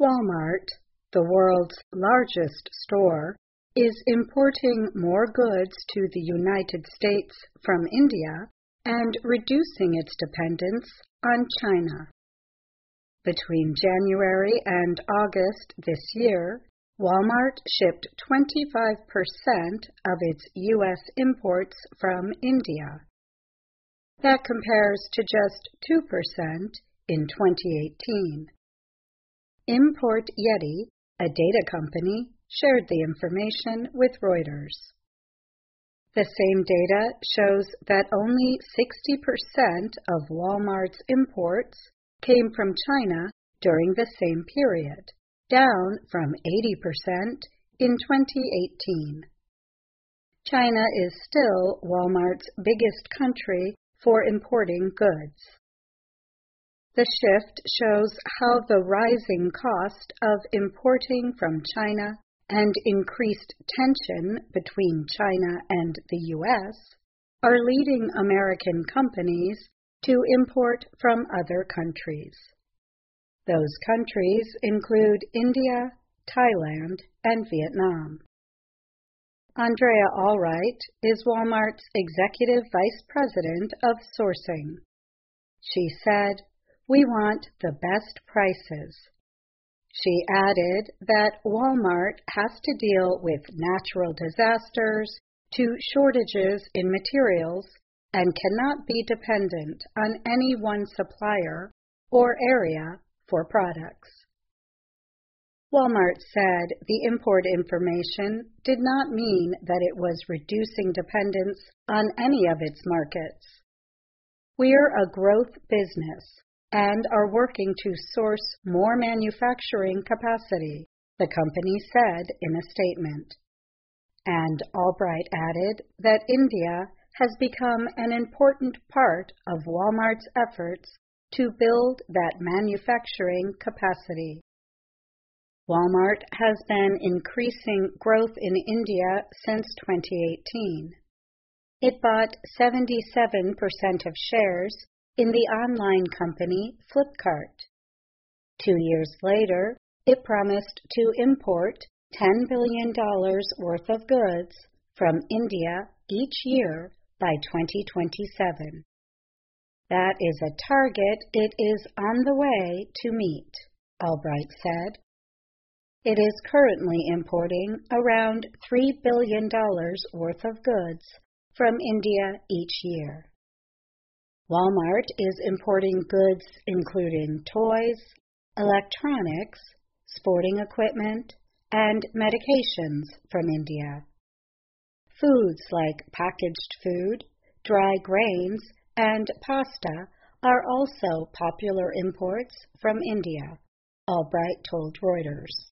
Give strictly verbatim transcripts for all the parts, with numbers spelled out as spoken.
Walmart, the world's largest store, is importing more goods to the United States from India and reducing its dependence on China. Between January and August this year, Walmart shipped twenty-five percent of its U S imports from India. That compares to just two percent in twenty eighteen. Import Yeti, a data company, shared the information with Reuters. The same data shows that only sixty percent of Walmart's imports came from China during the same period, down from eighty percent in twenty eighteen. China is still Walmart's biggest country for importing goods. The shift shows how the rising cost of importing from China and increased tension between China and the U S are leading American companies to import from other countries. Those countries include India, Thailand, and Vietnam. Andrea Allwright is Walmart's Executive Vice President of Sourcing. She said, "We want the best prices." She added that Walmart has to deal with natural disasters to shortages in materials and cannot be dependent on any one supplier or area for products. Walmart said the import information did not mean that it was reducing dependence on any of its markets. "We're a growth business and are working to source more manufacturing capacity," the company said in a statement. And Allwright added that India has become an important part of Walmart's efforts to build that manufacturing capacity. Walmart has been increasing growth in India since twenty eighteen. It bought seventy-seven percent of shares in the online company Flipkart. Two years later, it promised to import ten billion dollars worth of goods from India each year by twenty twenty-seven. That is a target it is on the way to meet, Allwright said. It is currently importing around three billion dollars worth of goods from India each year. Walmart is importing goods including toys, electronics, sporting equipment, and medications from India. Foods like packaged food, dry grains, and pasta are also popular imports from India, Allwright told Reuters.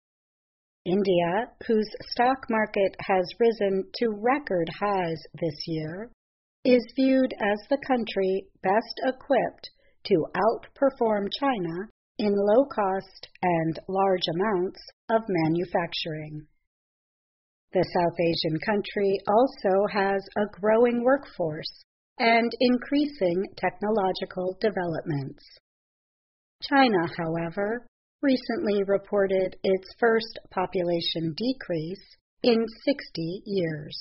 India, whose stock market has risen to record highs this year, is viewed as the country best equipped to outperform China in low cost and large amounts of manufacturing. The South Asian country also has a growing workforce and increasing technological developments. China, however, recently reported its first population decrease in sixty years.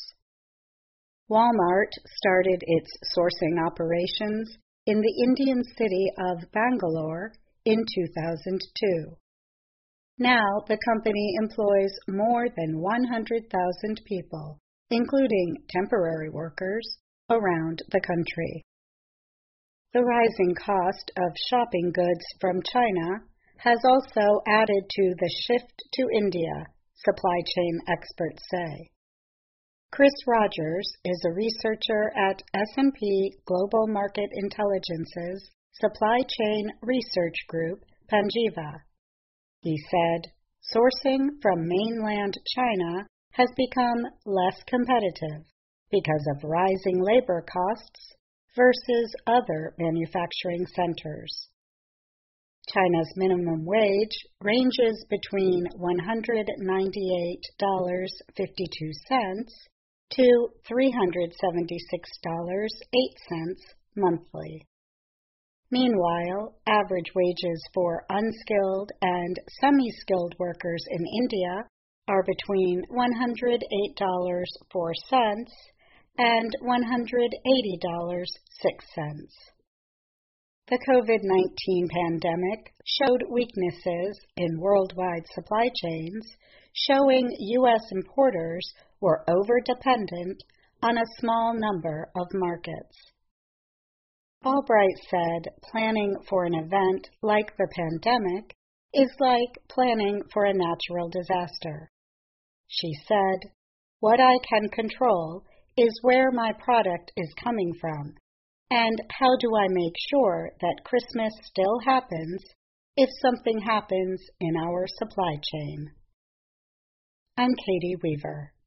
Walmart started its sourcing operations in the Indian city of Bangalore in two thousand two. Now the company employs more than one hundred thousand people, including temporary workers, around the country. The rising cost of shopping goods from China has also added to the shift to India, supply chain experts say. Chris Rogers is a researcher at S and P Global Market Intelligence's supply chain research group, Panjiva. He said, sourcing from mainland China has become less competitive because of rising labor costs versus other manufacturing centers. China's minimum wage ranges between one hundred ninety-eight dollars and fifty-two cents to three hundred seventy-six dollars and eight cents monthly. Meanwhile, average wages for unskilled and semi-skilled workers in India are between one hundred eight dollars and four cents and one hundred eighty dollars and six cents. The COVID nineteen pandemic showed weaknesses in worldwide supply chains, showing U S importers were over-dependent on a small number of markets. Albright said planning for an event like the pandemic is like planning for a natural disaster. She said, "What I can control is where my product is coming from, and how do I make sure that Christmas still happens if something happens in our supply chain." I'm Katie Weaver.